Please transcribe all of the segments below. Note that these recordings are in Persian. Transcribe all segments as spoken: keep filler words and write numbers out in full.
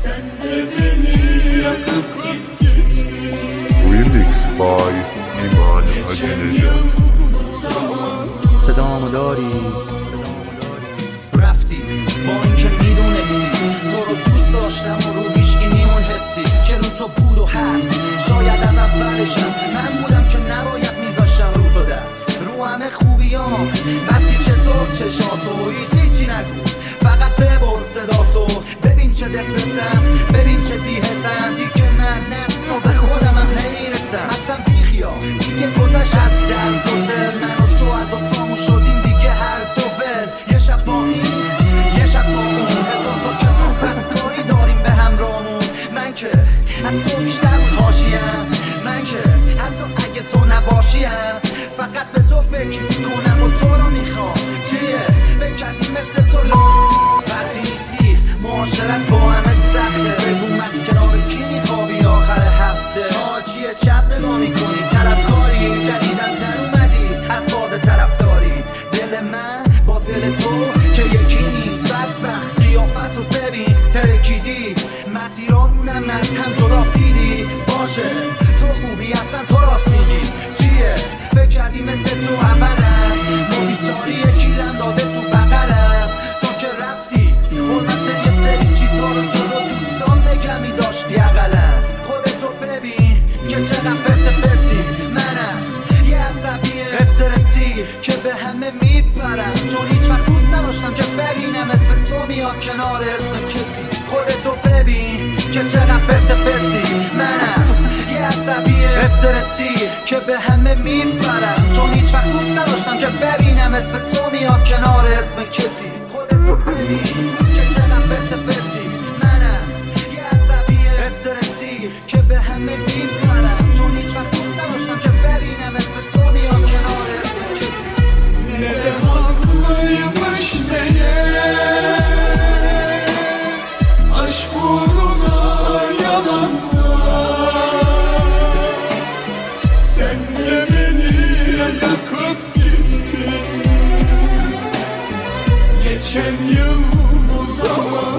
Remix by ایمان حاجی‌نژاد. صدامو داری رفتی با اینکه میدونستی تو رو دوست داشتم و رو هیچکی نیون حسی که رو تو بود و هست. شاید از اولشم من بودم که نباید میذاشتم رو تو دست رو همه خوبیام. بسی چطور چشاتو هیچی نگو، فقط ببر صداتو. ببین چه دپرسم، ببین چه بی‌حسم. دیگه من نه تو به خودمم نمیرسم. اصلا بیخیال دیگه گذشت از درد و دل. من و تو هر دو تامون شدیم دیگه هر دو ول. یه شب با این یه شب با اون، هزار تا کثافت کاری داریم به همراهمون. من که از تو بیشتر بود حاشیه‌ام، من که حتی اگه تو نباشیم فقط به تو فکر میکنم و تو رو میخوام. چیه فکر کردی مثل تو وقتی نیستی معاشرت با همه سخته. بگو از کنار کی میخوابی آخر هفته؟ آه چیه چپ نگاه میکنی طلبکاری؟ جدیدم در اومدی از باز طرفداری. دل من با دل تو که یکی نیست. بدبخت قیافت رو ببین ترکیدی، مسیرامونم از هم جداست دیدی. باشه تو خوبی اصلا تو راست میگی. چیه فکر کردی مثل تو اولم ما بیچاری یکیلم داده تو بغلم. تو که رفتی حرمت یه سری چیزها رو جلو دوستان نگمی داشتی اقلم. خودتو ببین که چقدر فس فسی. منم یه عصبی استرسی که به همه میپرم، چون هیچ وقت دوست نداشتم که ببینم اسم تو میاد کنار اسم کسی. خودتو ببین که چقدر فس فسی. منم یه عصبی استرسی که به همه میپرم، چون هیچ وقت دوست نداشتم که ببینم اسم تو میاد کنار اسم کسی. خودتو ببین که چقدر فس فسی. منم یه عصبی استرسی که به همه میپرم، چون هیچ وقت دوست نداشتم که ببینم اسم تو میاد کنار اسم کسی. Neden haklıymış meğer aşk uğruna yalanlar. Sen de beni yakıp gittin geçen yıl bu zaman.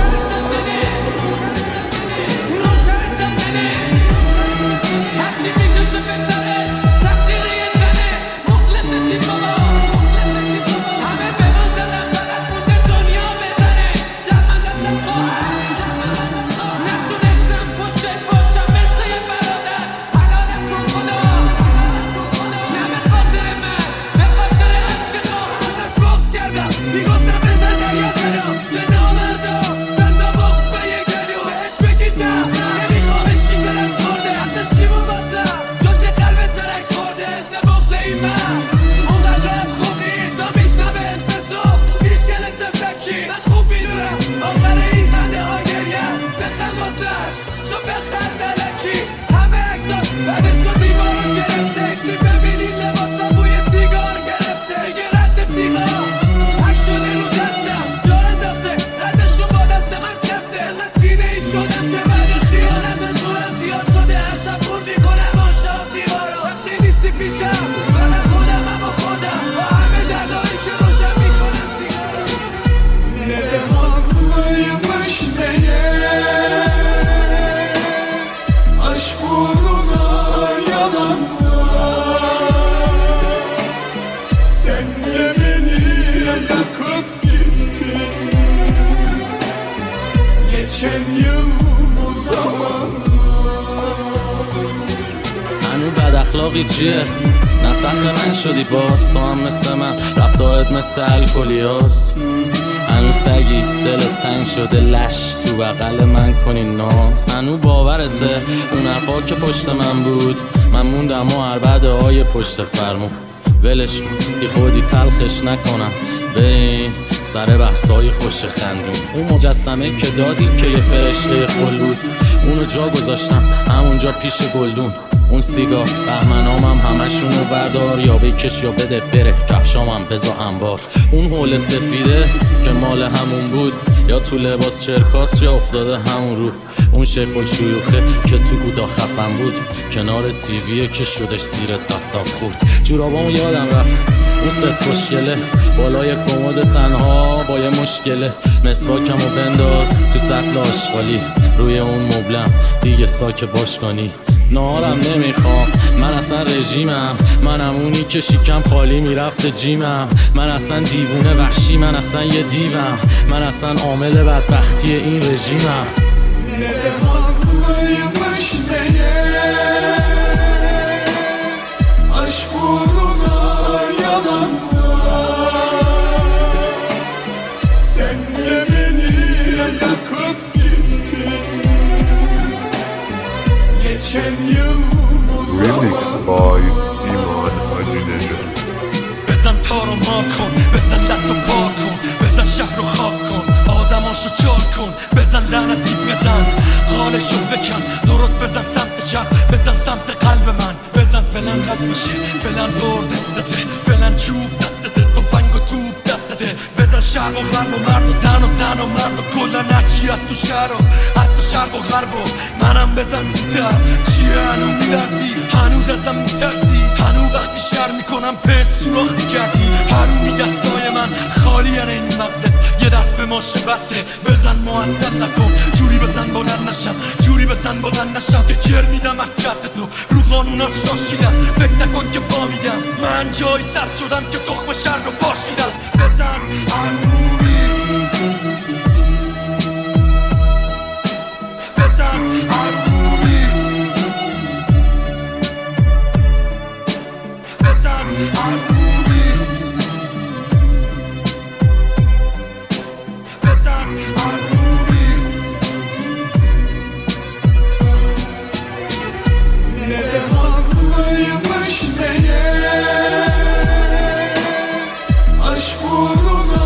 اخلاقی چیه؟ نسخ من شدی باز تو هم مثل من، رفتارت مثل الکلیاس. هنو سگی دلت تنگ شده لش تو بغل من کنی ناز. هنو باورته اون حرفا که پشت من بود، من موندم و عربده های پشت فرمون. ولش کن بی خودی تلخش نکنم، بریم سر بحثای خوش خندون. اون مجسمه که دادی که یه فرشته خل بود، اونو جا گذاشتم همونجا پیش گلدون. اون سیگار بهمنامم همشونو بردار، یا بکش یا بده بره کفشامم بزا انبار. اون حول سفیده که مال همون بود، یا تو لباس چرکاس یا افتاده همون رو. اون شیخ الشیوخه که تو بودا خفن بود، کنار تیویه که شدش زیر دستم خورد. جورابامو یادم رفت اون ست خوشگله بالای کمد تنها با یه مشکله. مسواکمو بنداز تو سطل آشغالی، روی اون مبلم دیگه ساک باشگانی. نهارم نمیخوام، من اصلا رژیمم، منم اونی که شیکم خالی میرفته جیمم. من اصلا دیوونه وحشی، من اصلا یه دیوم، من اصلا عامل بدبختی این رژیمم. Nelemanlıya başmeye Aşk uğruna yalanlar Sen de beni yakıp gittin Geçen yıl bu Remix by İman Hacı Necat. بزن تارو مار کن، بزن لد و پار کن، بزن شهر رو خاک کن، آدماشو چار کن، بزن لعنتی بزن قالشو بکن، درست بزن سمت چپ، بزن سمت قلب من، بزن فلان رزمشه، فلان برد دسته، فلان چوب دسته، تفنگ و توب دسته، بزن شرق و غرب و مرد و زن و زن و مرد و کلا نچی از تو شهر و حتی شرق و غرب و منم بزن زودتر. چیه هنو میلرزی، هنوز ازم میترسی، هنو وقتی شر میکنم پس سوراخ میکردی، هرومی دستای من خالی هن این مغزت، یه دست به ماشه بسه، بزن معطل نکن، جوری بزن بلند نشم، جوری بزن بلند نشم که جر میدم از جد تو، رو قانونات شاشیدم، فکر نکن که فامیدم، من جایی سرد شدم که تخم شر رو باشیدم. بزن هرومی بزن هرومی بزن هرومی بزن هرومی Nelemanlıya başmeye Aşk uğruna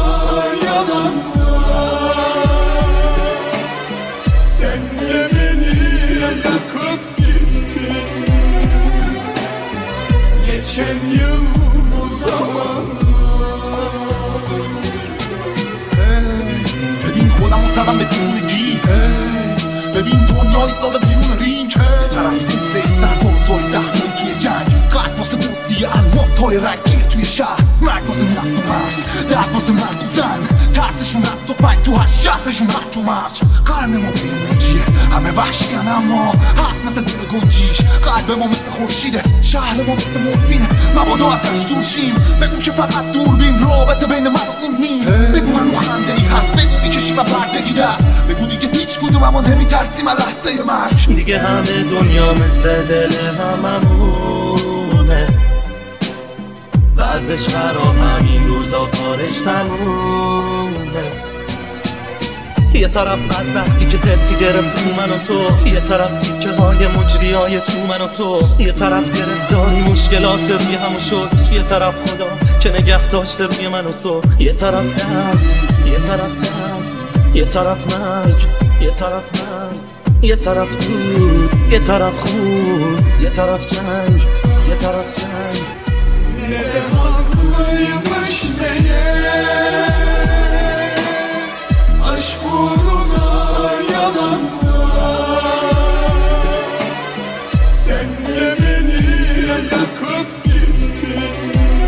yalanlar Sen de beni yakıp gittin Geçen yıl bu zamanlar ببین خودم رو زدم به دیوونگی، ببین دنیا ایستاده بیرون رینگ، طرف سوزه سرباز وای زخمی توی جنگ، قلب واسه دوستی الماس های رنگی توی شهر، مرگ واسه مرد و مرز، درد واسه مرد و زن، ترسشون از تفنگ تو هر شهرشون هرج و مرج. قرن ما پیمونجیه، همه وحشیان اما هست مثل دل گنجیش، قلب ما مثل خورشیده، شهر ما مثل مورفینه، مبادا ازش دور شیم، بگو که فقط دوربین رابطه بین من و اون نیم، بگو هنو خنده ای هست، بگو میکشیم و بردگی دست، بگو دیگه هیچ کدوم اما نمیترسیم از لحظه مرگ. دیگه همه دنیا مثل دل هممونه، وضعش خراب، همین روزا کارش تمومه. یه طرف بدبختی که زبطی گرفت رو من و تو، یه طرف تیکه های مجری های تو من و تو، یه طرف گرفتاری مشکلات روی همو شد، یه طرف خدا که نگه داشته روی من و سو، یه طرف درد، یه طرف درد، یه طرف مرگ، یه طرف مرگ، یه طرف دود، یه طرف خون، یه طرف جنگ، یه طرف جنگ. Nelemanlıya başmeye Aşk uğruna yalanlar Sen de beni yakıp gittin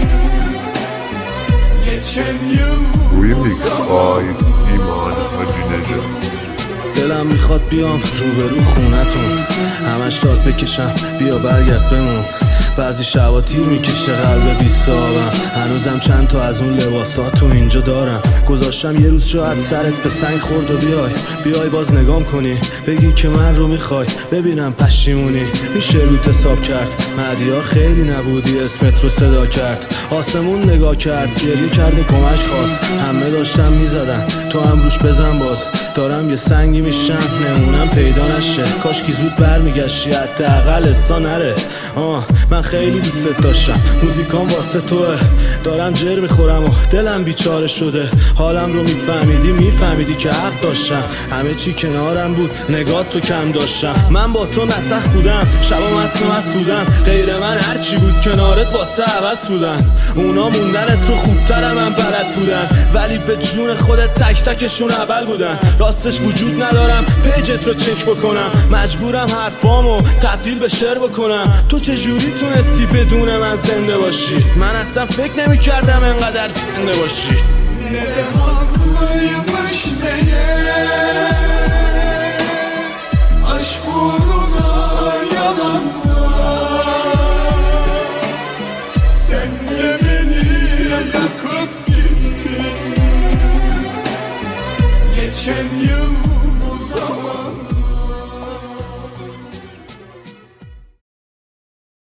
Geçen yıl Remix by İman Hacı Necat. دلم میخواد بیام روبرو خونتون، همش داد بکشم بیا برگرد بمون. بعضی شبا تیر میکشه قلب بیستابم، هنوزم چند تا از اون لباسات تو اینجا دارم. گذاشتم یه روز شاید سرت به سنگ خورد و بیای بیای باز نگام کنی، بگی که من رو میخوای ببینم پشیمونی. میشه روت حساب کرد، مدیار خیلی نبودی اسمت رو صدا کرد، آسمون نگاه کرد گریه کرده کمک خواست، همه داشتم میزدن تو هم روش بزن باز. دارم یه سنگی میشم نمونم پیدا نشه، کاش کی زود برمیگشتی حداقل استا نره. آه من خیلی دوست داشتم، موزیکام واسه توه، دارم جر میخورم و دلم بیچاره شده. حالم رو میفهمیدی میفهمیدی که حق داشتم، همه چی کنارم بود نگاه تو کم داشتم. من با تو نسخ بودم، شبا مست مست بودم، غیر من هرچی بود کنارت واسه عوض بودن. اونا موندنت رو خوبترم من بلد بودن، ولی به جون خودت تک تکشون اول بودن. راستش وجود ندارم پیجت رو چک بکنم، مجبورم حرفامو تبدیل به شعر بکنم. تو چجوری تونستی بدون من زنده باشی؟ من اصلا فکر نمی کردم انقدر زنده باشی. Ne de haklı başmeye